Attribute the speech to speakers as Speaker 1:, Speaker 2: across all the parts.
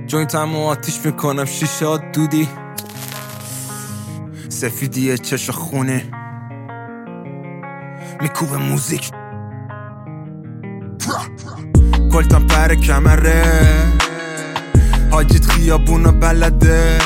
Speaker 1: جوینتمو آتیش میکنم شیشه دودی سفیدیه چش خونه میکوبه موزیک کلتم پر کمره حاجیت خیابونو بلده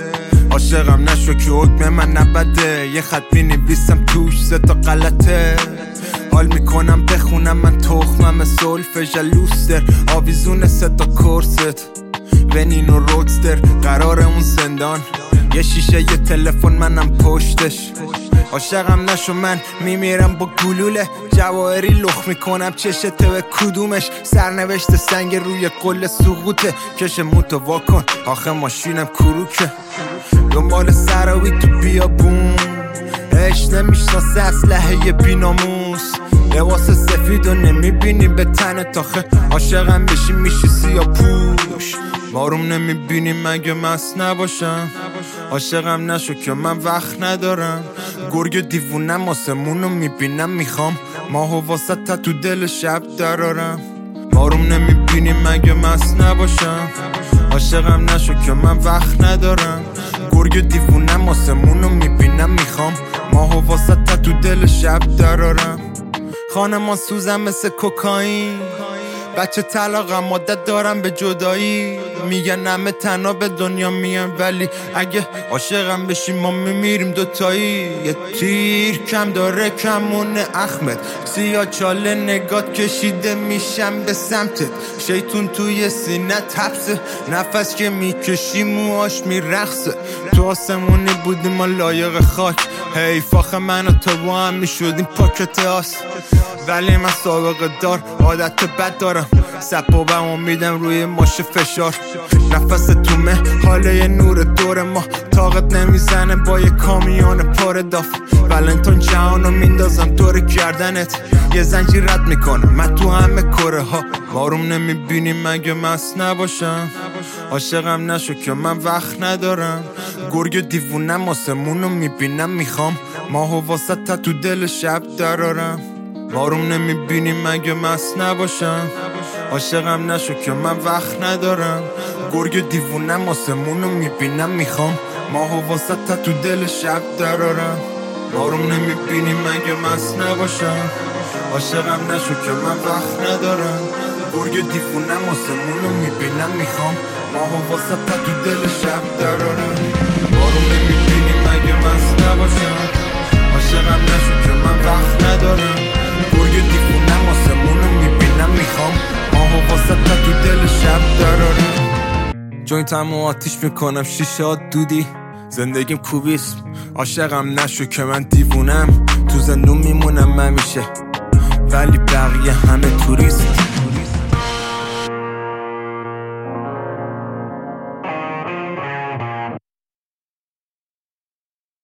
Speaker 1: عاشقم نشو که حکم من نبده یه خط مینویسم توش 3 تا غلطه حال میکنم بخونم من تخمم سولفژ لوستر آویزون 3 تا کرست ونین و رودستر قرار اون زندان یه شیشه یه تلفن منم پشتش عاشقم نشو من میمیرم با گلوله جواهری لخ میکنم چشته به کدومش سرنوشت سنگ روی قل سقوطه کش موتو واکن آخه ماشینم کروکه دنبال سراوی تو بیابون عشق نمیشناسه اسلحه بیناموس لباس سفید و نمیبینی به تنت آخه عاشقم بشی میشی سیاه پوش ماروم نمیبینی مگه مست نباشم عاشقم نشو که من وقت ندارم گرگ دیوونم آسمونو میبینم میخوام ماهو واسه تو دل شب درارم ماروم نمیبینی مگه مست نباشم عاشقم نشو که من وقت ندارم گرگ دیوونم آسمونو میبینم میخوام ماهو واسه تو دل شب درارم خانمان سوزم مثل کوکائین بچه طلاقم عادت دارم به جدایی میگن همه تنها به دنیا میان ولی اگه عاشقم بشیم ما میمیریم دوتایی یه تیر کم داره کمون احمد سیاه چاله نگات کشیده میشم به سمتت شیطون توی سینه تپسه نفس که میکشی موهاش میرقصه تو آسمونی بودیم ما لایق خاک حیف آخه من و تو با هم میشدیم پاکت هاست ولی من سابقه دار عادت بد دارم سبابم امیدم روی ماش فشار نفس تومه حاله یه نور دور ما طاقت نمیزنه با یه کامیون پر داف ولنتون جهانو میندازم دور گردنت یه زنجیر رد میکنم من تو همه کره ها ماروم نمیبینی مگه مست نباشم عاشقم نشو که من وقت ندارم گرگ دیوونم آسمونو میبینم میخوام ماهو واسه تو دل شب درارم ماروم نمیبینی مگه مست نباشم عاشقم نشو که من وقت ندارم گرگ دیوونم آسمونو میبینم میخوام ماهو واسه تو دل شب درارم ماروم نمیبینی مگه مست نباشم عاشقم نشو که من وقت ندارم گرگ دیوونم آسمونو میبینم میخوام ماهو واسه تو دل شب درارم ماروم نمیبینی مگه مست نباشم عاشقم نشو که من وقت ندارم گرگ دیوونم آسمونو میبینم میخوام ماهو واسه تو دل شب درارم جوینتمو آتیش میکنم شیشه دودی زندگیم کوبیسم عاشقم نشو که من دیوونم تو زندون میمونم همیشه ولی بقیه همه توریست